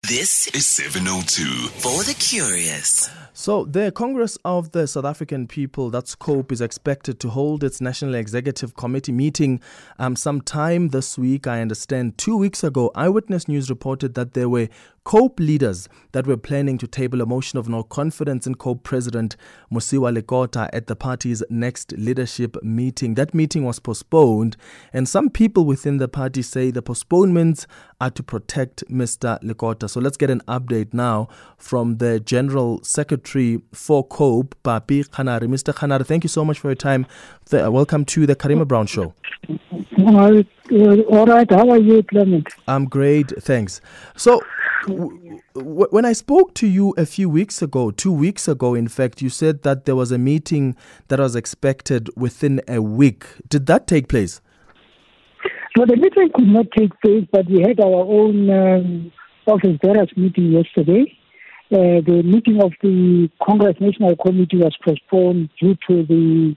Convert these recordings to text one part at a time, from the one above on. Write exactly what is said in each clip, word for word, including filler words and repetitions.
This is seven oh two for the curious. So the Congress of the South African People, that's COPE, is expected to hold its National Executive Committee meeting um, sometime this week, I understand. Two weeks ago, Eyewitness News reported that there were COPE leaders that were planning to table a motion of no confidence in COPE President Mosiuoa Lekota at the party's next leadership meeting. That meeting was postponed, and some people within the party say the postponements are to protect Mister Lekota. So let's get an update now from the General Secretary for COPE, Papi Kganare. Mister Kganare, thank you so much for your time. Welcome to the Karima Brown Show. All right, how are you, Clement? I'm great, thanks. So, w- w- when I spoke to you a few weeks ago, two weeks ago, in fact, you said that there was a meeting that was expected within a week. Did that take place? So the meeting could not take place, but we had our own um, office bearers meeting yesterday. Uh, the meeting of the Congress National Committee was postponed due to the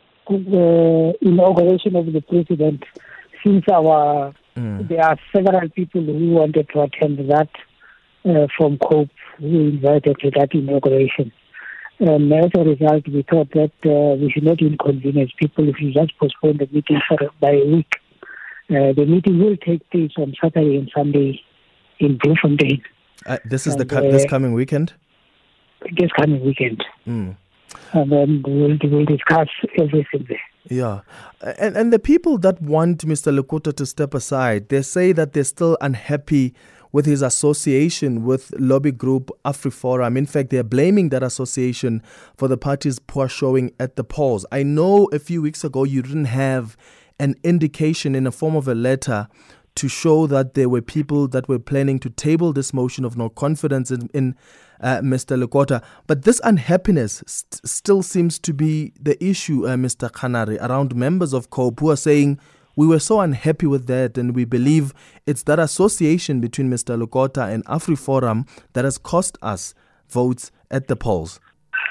uh, inauguration of the president. Since our mm. there are several people who wanted to attend that uh, from COPE who invited to that inauguration. And as a result, we thought that uh, we should not inconvenience people if we just postpone the meeting for by a week. Uh, the meeting will take place on Saturday and Sunday in Bloemfontein. Uh, this is and, the co- uh, this coming weekend? This coming weekend. Mm. And then we'll, we'll discuss everything there. Yeah. And and the people that want Mister Lekota to step aside, they say that they're still unhappy with his association with lobby group AfriForum. In fact, they're blaming that association for the party's poor showing at the polls. I know a few weeks ago you didn't have an indication in the form of a letter to show that there were people that were planning to table this motion of no confidence in, in uh, Mister Lekota. But this unhappiness st- still seems to be the issue, uh, Mister Kganare, around members of COPE who are saying, we were so unhappy with that and we believe it's that association between Mister Lekota and AfriForum that has cost us votes at the polls.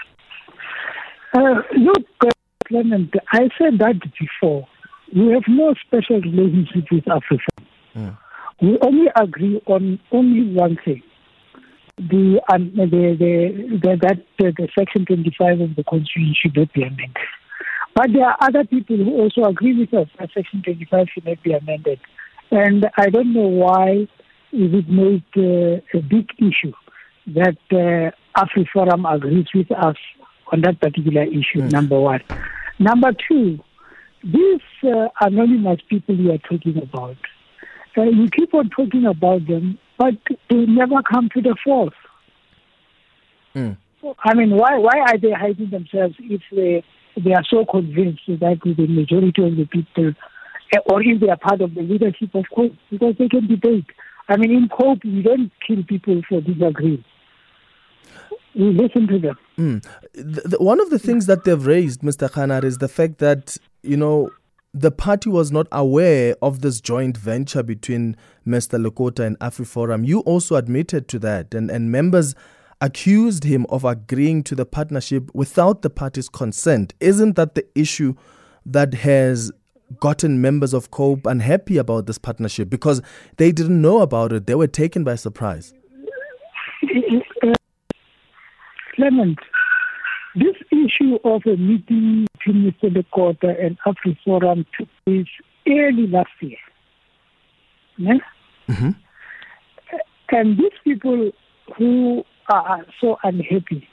Uh, look, uh, Clement, I said that before. We have no special relationship with AfriForum. Mm. We only agree on only one thing: the um, the, the, the that uh, the Section twenty-five of the Constitution should not be amended. But there are other people who also agree with us that Section twenty-five should not be amended, and I don't know why it would make uh, a big issue that uh, AfriForum agrees with us on that particular issue. Mm. Number one. Number two. These uh, anonymous people you are talking about, uh, you keep on talking about them, but they never come to the fore. Mm. I mean, why why are they hiding themselves if they they are so convinced that the majority of the people, uh, or if they are part of the leadership of COPE, because they can debate. I mean, in COPE, you don't kill people for disagreeing. We listen to them. Mm. The, the, one of the things that they've raised, Mister Kganare, is the fact that, you know, the party was not aware of this joint venture between Mister Lekota and AfriForum. You also admitted to that, and, and members accused him of agreeing to the partnership without the party's consent. Isn't that the issue that has gotten members of COPE unhappy about this partnership? Because they didn't know about it. They were taken by surprise. Clement, this issue of a meeting between Mister Lekota and AfriForum took place early last year. Yeah? Mm-hmm. And these people who are so unhappy,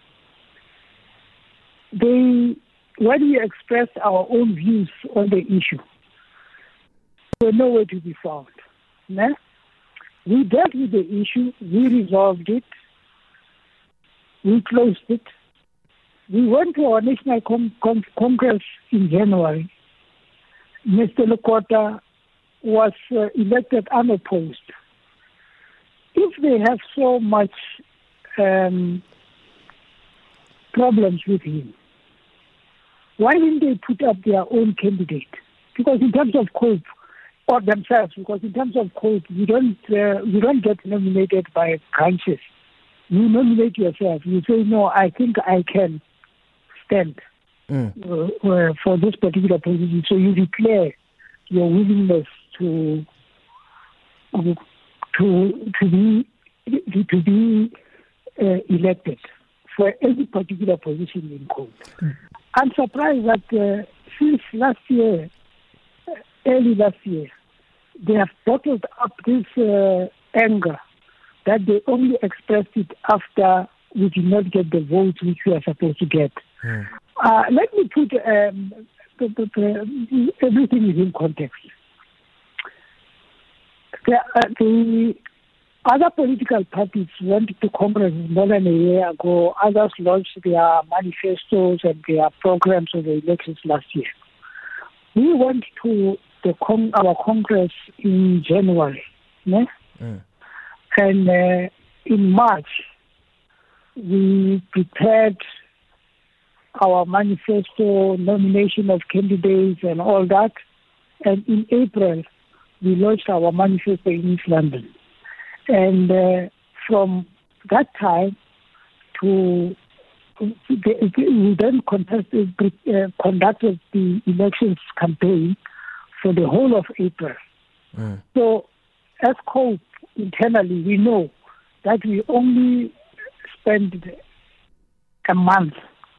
they, when we expressed our own views on the issue, they were nowhere to be found. Yeah? We dealt with the issue, we resolved it, we closed it. We went to our National Con- Con- Congress in January. Mister Lekota was uh, elected unopposed. If they have so much um, problems with him, why didn't they put up their own candidate? Because in terms of COPE, or themselves, because in terms of COPE, you don't uh, you don't get nominated by branches. You nominate yourself. You say, no, I think I can stand mm. uh, uh, for this particular position. So you declare your willingness to to to be to be uh, elected for any particular position in COPE. Mm. I'm surprised that uh, since last year, early last year, they have bottled up this uh, anger that they only expressed it after we did not get the votes which we are supposed to get. Mm. Uh, let me put um, the, the, the, everything in context. The, uh, the other political parties went to Congress more than a year ago. Others launched their manifestos and their programs for the elections last year. We went to the con- our Congress in January. Yeah? Mm. And uh, in March, we prepared our manifesto, nomination of candidates and all that. And in April, we launched our manifesto in East London. And uh, from that time to, we then contested, uh, conducted the elections campaign for the whole of April. Mm. So as COPE, internally, we know that we only spend a month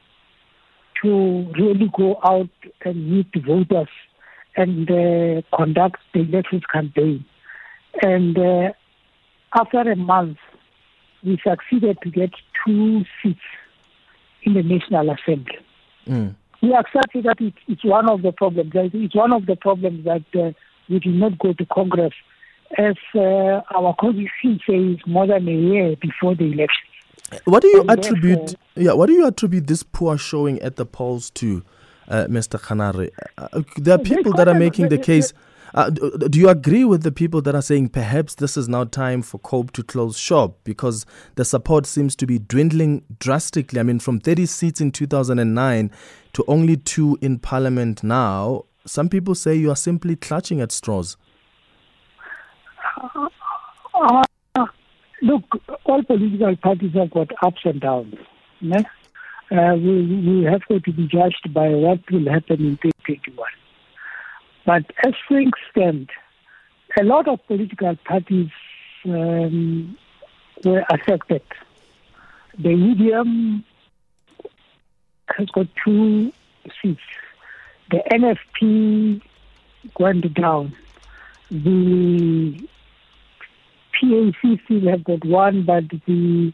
to really go out and meet the voters and uh, conduct the elections campaign. And uh, after a month, we succeeded to get two seats in the National Assembly. Mm. We accepted that it, it's one of the problems. It's one of the problems that uh, we did not go to Congress, as uh, our constitution says, more than a year before the election. What do you and attribute? Yeah, what do you attribute this poor showing at the polls to, uh, Mister Khanare? Uh, there are people that are making the case. Uh, do you agree with the people that are saying perhaps this is now time for COPE to close shop because the support seems to be dwindling drastically? I mean, from thirty seats in two thousand nine to only two in Parliament now. Some people say you are simply clutching at straws. Uh, uh, look, all political parties have got ups and downs. Yeah? Uh, we, we have got to be judged by what will happen in twenty twenty-one. But as things stand, a lot of political parties um, were affected. The U D M has got two seats. The N F P went down. The P A C still have got one, but the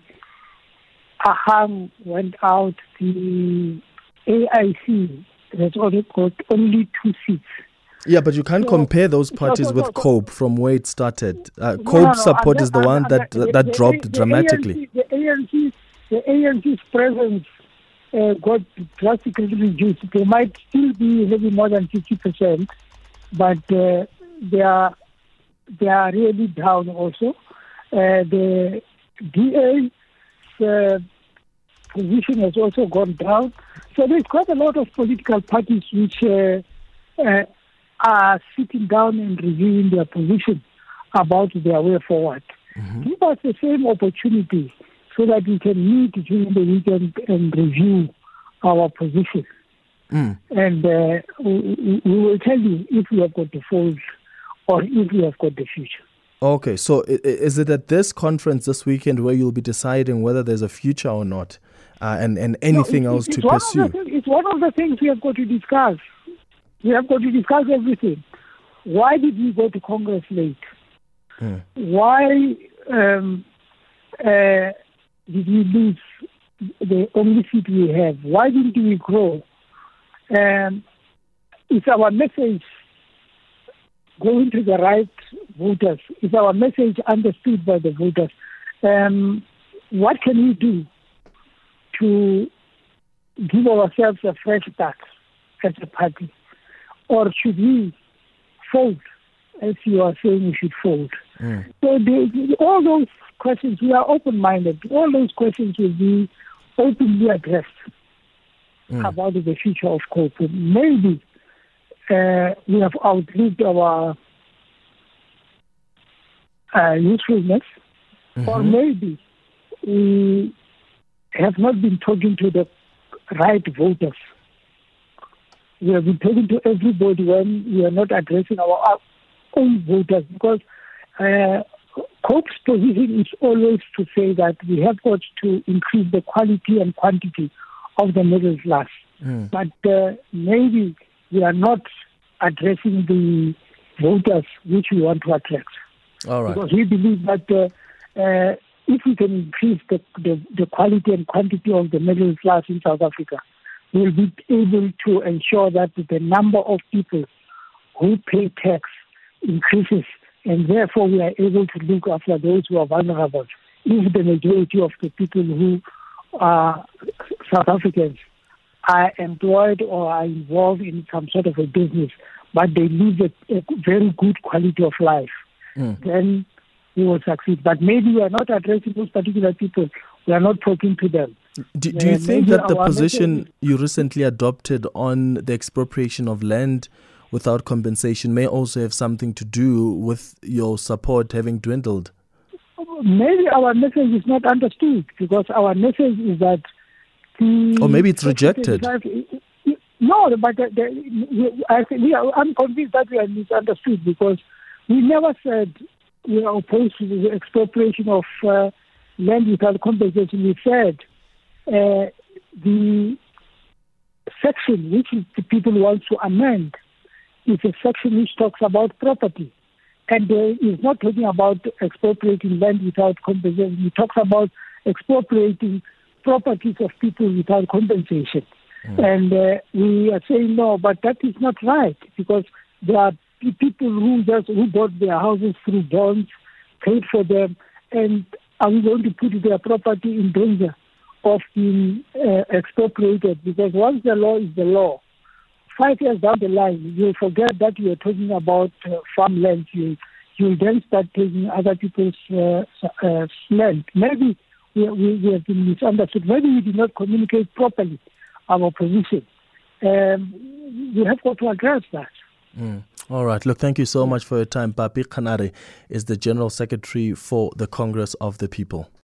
AHAM went out. The A I C has only got only two seats. Yeah, but you can't so, compare those parties so, so, so, with COPE from where it started. Uh, COPE no, no, support is the and, one and, that and, that the, dropped the, the dramatically. A N C, the A N C, the A N C's presence uh, got drastically reduced. They might still be having more than fifty percent, but uh, they are they are really down also. Uh, the D A's uh, position has also gone down. So there's quite a lot of political parties which uh, uh, are sitting down and reviewing their position about their way forward. Mm-hmm. Give us the same opportunity so that we can meet during the weekend and review our position. Mm. And uh, we, we will tell you if we have got the fold or if we have got the future. Okay, so is it at this conference this weekend where you'll be deciding whether there's a future or not, uh, and, and anything no, it, else to pursue? Things, it's one of the things we have got to discuss. We have got to discuss everything. Why did we go to Congress late? Mm. Why um, uh, did we lose the only seat we have? Why didn't we grow? Um, is our message going to the right voters? Is our message understood by the voters? Um, what can we do to give ourselves a fresh start as a party? Or should we fold, as you are saying we should fold? Mm. So the, all those questions, we are open-minded. All those questions will be openly addressed mm. about the future of COPE. Maybe uh, we have outlived our uh, usefulness, mm-hmm. or maybe we have not been talking to the right voters. We have been talking to everybody when we are not addressing our own voters, because uh, COPE's position is always to say that we have got to increase the quality and quantity of the middle class. Mm. But uh, maybe we are not addressing the voters which we want to attract. All right. Because we believe that uh, uh, if we can increase the, the, the quality and quantity of the middle class in South Africa, we'll be able to ensure that the number of people who pay tax increases, and therefore we are able to look after those who are vulnerable. If the majority of the people who are South Africans are employed or are involved in some sort of a business, but they live a, a very good quality of life, mm. then we will succeed. But maybe we are not addressing those particular people. We are not talking to them. Do, do you uh, think that the position message, you recently adopted on the expropriation of land without compensation may also have something to do with your support having dwindled? Maybe our message is not understood, because our message is that the... Or maybe it's rejected. No, but the, the, I think we are, I'm convinced that we are misunderstood, because we never said we are opposed to the expropriation of uh, land without compensation. We said uh, the section which the people want to amend is a section which talks about property. And uh, is not talking about expropriating land without compensation. It talks about expropriating properties of people without compensation. Mm. And uh, we are saying no, but that is not right, because there are people who just who bought their houses through bonds, paid for them, and are we going to put their property in danger of being uh, expropriated? Because once the law is the law, five years down the line, you'll forget that you are talking about uh, farmland. You you'll then start taking other people's uh, uh, land. Maybe we, we, we have been misunderstood. Maybe we did not communicate properly our position. Um, we have got to address that. Mm. All right. Look, thank you so much for your time. Papi Kganare is the General Secretary for the Congress of the People.